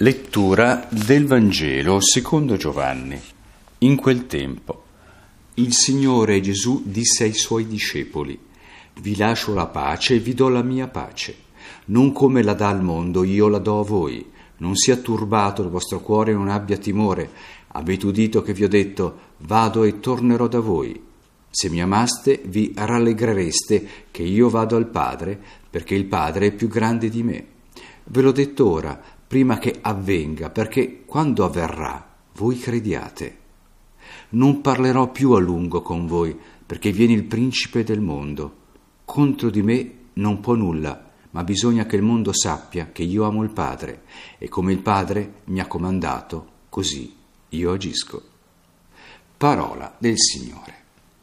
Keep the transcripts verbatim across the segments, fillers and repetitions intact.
Lettura del Vangelo secondo Giovanni. In quel tempo il Signore Gesù disse ai Suoi discepoli: vi lascio la pace e vi do la mia pace. Non come la dà il mondo, io la do a voi. Non sia turbato il vostro cuore e non abbia timore. Avete udito che vi ho detto: vado e tornerò da voi. Se mi amaste, vi rallegrereste che io vado al Padre, perché il Padre è più grande di me. Ve l'ho detto ora, prima che avvenga, perché quando avverrà voi crediate. Non parlerò più a lungo con voi, perché viene il principe del mondo. Contro di me non può nulla, ma bisogna che il mondo sappia che io amo il Padre, e come il Padre mi ha comandato, così io agisco. Parola del Signore.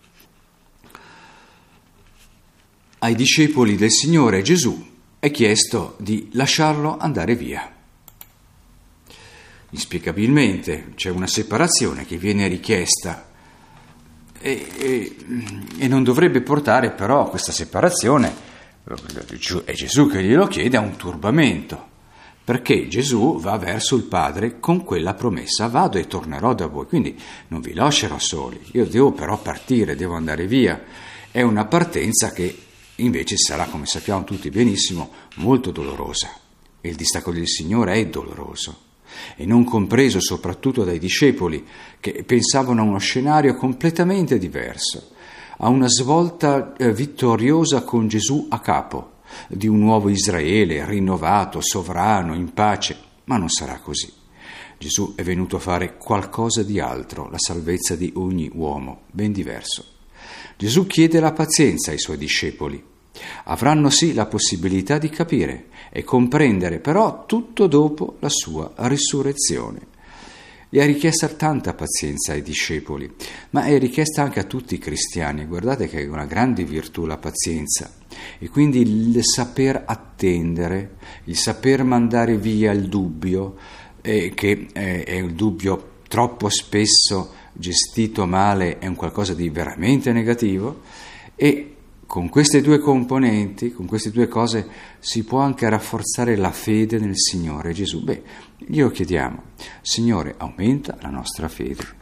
Ai discepoli del Signore Gesù è chiesto di lasciarlo andare via. Inspiegabilmente c'è una separazione che viene richiesta e, e, e non dovrebbe portare però questa separazione, è Gesù che glielo chiede, a un turbamento, perché Gesù va verso il Padre con quella promessa: vado e tornerò da voi, quindi non vi lascerò soli, io devo però partire, devo andare via. È una partenza che invece sarà, come sappiamo tutti benissimo, molto dolorosa, e il distacco del Signore è doloroso, e non compreso soprattutto dai discepoli, che pensavano a uno scenario completamente diverso, a una svolta eh, vittoriosa con Gesù a capo, di un nuovo Israele rinnovato, sovrano, in pace, ma non sarà così. Gesù è venuto a fare qualcosa di altro, la salvezza di ogni uomo, ben diverso. Gesù chiede la pazienza ai Suoi discepoli. Avranno sì la possibilità di capire e comprendere, però tutto dopo la sua risurrezione. Gli ha richiesta tanta pazienza ai discepoli, ma è richiesta anche a tutti i cristiani. Guardate che è una grande virtù la pazienza, e quindi il saper attendere, il saper mandare via il dubbio, eh, che è, è un dubbio troppo spesso gestito male, è un qualcosa di veramente negativo, e con queste due componenti, con queste due cose, si può anche rafforzare la fede nel Signore Gesù. Beh, glielo chiediamo: Signore, aumenta la nostra fede.